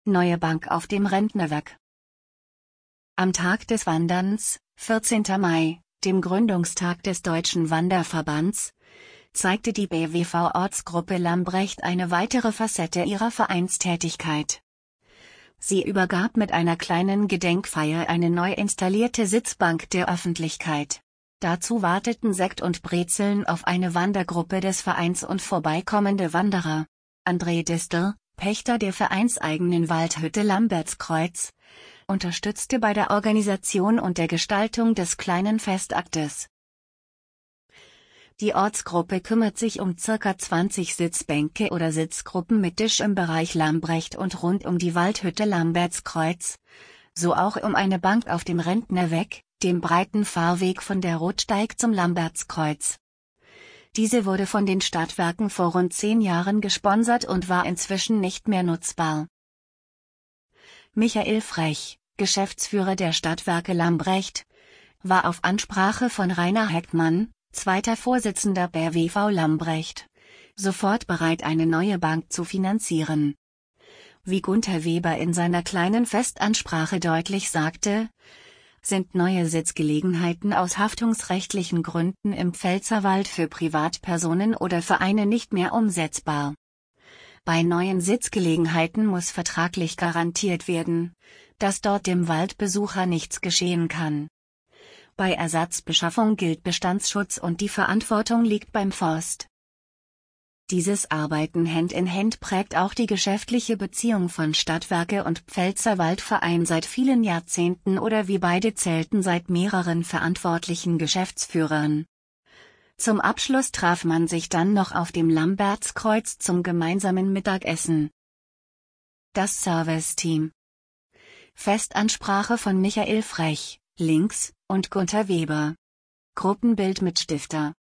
Neue Bank auf dem Rentnerweg. Am Tag des Wanderns, 14. Mai, dem Gründungstag des Deutschen Wanderverbands, zeigte die BWV-Ortsgruppe Lambrecht eine weitere Facette ihrer Vereinstätigkeit. Sie übergab mit einer kleinen Gedenkfeier eine neu installierte Sitzbank der Öffentlichkeit. Dazu warteten Sekt und Brezeln auf eine Wandergruppe des Vereins und vorbeikommende Wanderer. André Distel, Pächter der vereinseigenen Waldhütte Lambertskreuz, unterstützte bei der Organisation und der Gestaltung des kleinen Festaktes. Die Ortsgruppe kümmert sich um ca. 20 Sitzbänke oder Sitzgruppen mit Tisch im Bereich Lambrecht und rund um die Waldhütte Lambertskreuz, so auch um eine Bank auf dem Rentnerweg, dem breiten Fahrweg von der Rotsteig zum Lambertskreuz. Diese wurde von den Stadtwerken vor rund 10 Jahren gesponsert und war inzwischen nicht mehr nutzbar. Michael Frech, Geschäftsführer der Stadtwerke Lambrecht, war auf Ansprache von Rainer Heckmann, zweiter Vorsitzender BWV Lambrecht, sofort bereit, eine neue Bank zu finanzieren. Wie Gunther Weber in seiner kleinen Festansprache deutlich sagte, sind neue Sitzgelegenheiten aus haftungsrechtlichen Gründen im Pfälzerwald für Privatpersonen oder Vereine nicht mehr umsetzbar. Bei neuen Sitzgelegenheiten muss vertraglich garantiert werden, dass dort dem Waldbesucher nichts geschehen kann. Bei Ersatzbeschaffung gilt Bestandsschutz und die Verantwortung liegt beim Forst. Dieses Arbeiten Hand in Hand prägt auch die geschäftliche Beziehung von Stadtwerke und Pfälzerwaldverein seit vielen Jahrzehnten oder wie beide zählten seit mehreren verantwortlichen Geschäftsführern. Zum Abschluss traf man sich dann noch auf dem Lambertskreuz zum gemeinsamen Mittagessen. Das Serviceteam. Festansprache von Michael Frech, links, und Gunther Weber. Gruppenbild mit Stifter.